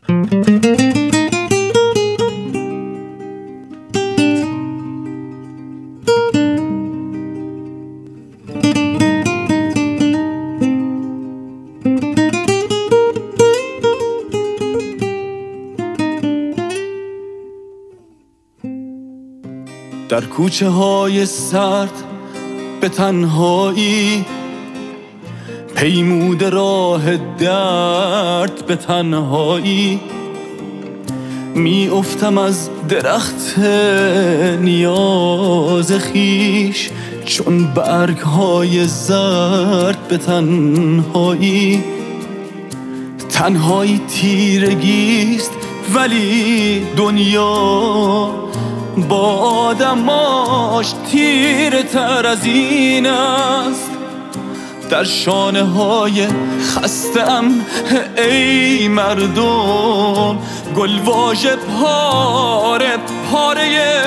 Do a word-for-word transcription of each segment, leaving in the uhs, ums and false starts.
در کوچه های سرد به تنهایی، پیمود راه درد به تنهایی، می افتم از درخت نیاز خیش چون برگ های زرد به تنهایی. تنهایی تیرگیست ولی دنیا با آدماش تیره تر از این است. در شانه های خستم ای مردم، گلواژه پاره پاره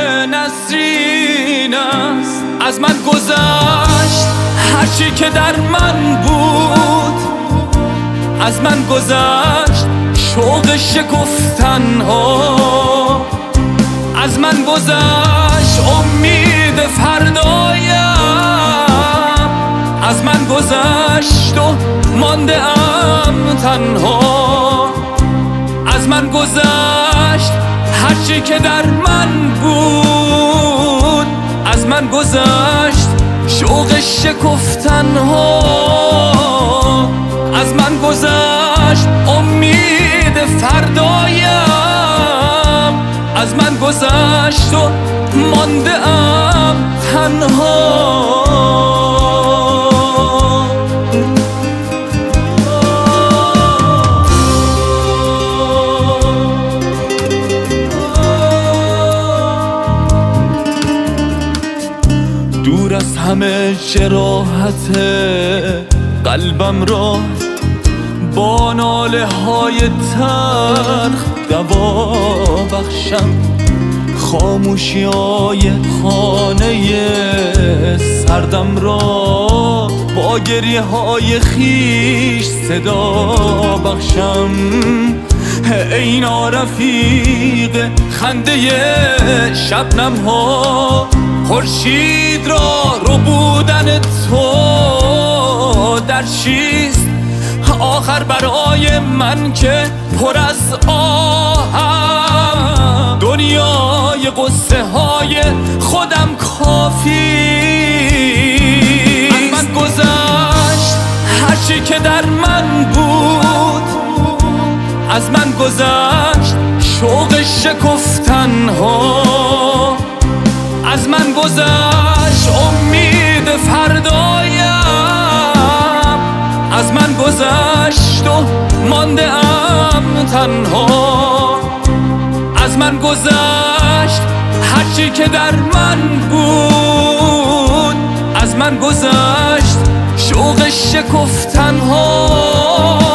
نسرین است. از من گذشت هرچی که در من بود، از من گذشت شوق شکفتن ها، از من گذشت امید فردایم، از من گذشت و مانده ام تنها. از من گذشت هرچی که در من بود، از من گذشت شوق شکفتن ها، از من گذشت امید فردایم، از من گذشت و مانده ام تنها. دور از همه جراحت قلبم را با ناله های تلخ دوا بخشم. خاموشی های خانه سردم را با گریه های خیش صدا بخشم. ای نارفیق خنده شبنم ها، خورشید را ربودن تو در چیست؟ آخر برای من که پر از آهم، دنیای قصه های خودم کافی. از من گذشت هرچی که در من بود، از من گذشت شوق شکفتن ها، از من گذشت امید فردایم، از من گذشت و مانده ام تنها. از من گذشت هرچی که در من بود، از من گذشت شوق شکفتن ها،